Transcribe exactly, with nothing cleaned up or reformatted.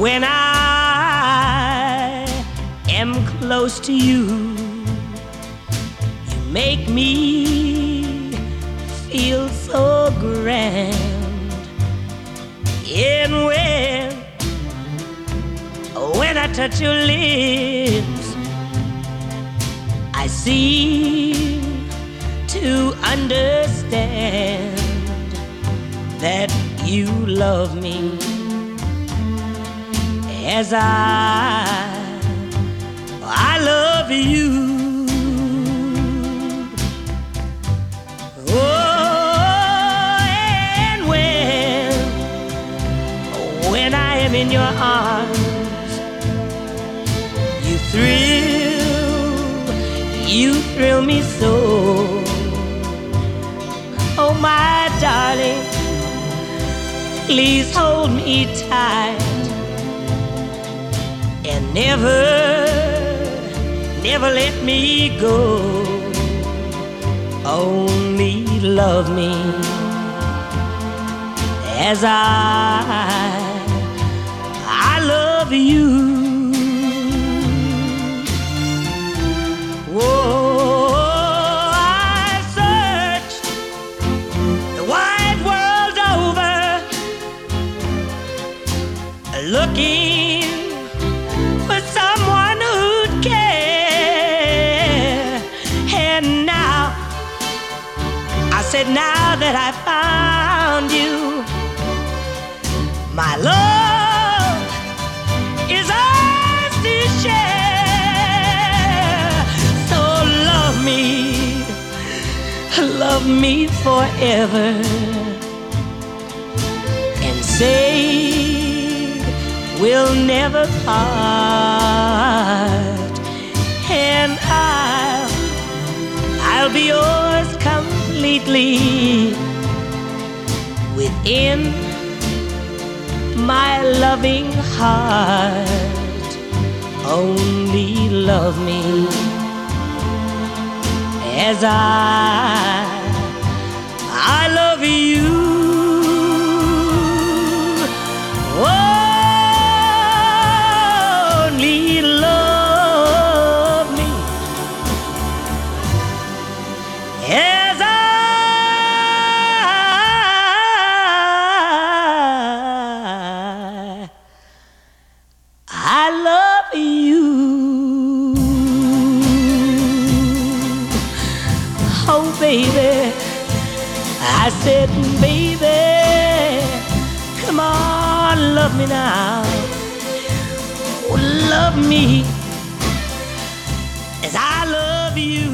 when I am close to you, you make me feel so grand. And when, when I touch your lips, I seem to understand that you love me as I, I love you. Oh, and when, when I am in your arms, you thrill, you thrill me so. Oh, my darling, please hold me tight and never, never let me go. Only love me as I, I love you. Whoa, I searched the wide world over, looking for someone who'd care. And now, I said, now that I found you, my love is ours to share. So love me, love me forever, and say we'll never part. And I'll, I'll be yours completely within my loving heart. Only love me as I, I love you. Only love me as I, I love you. Oh, baby, I said, baby, come on, love me now. Oh, love me as I love you.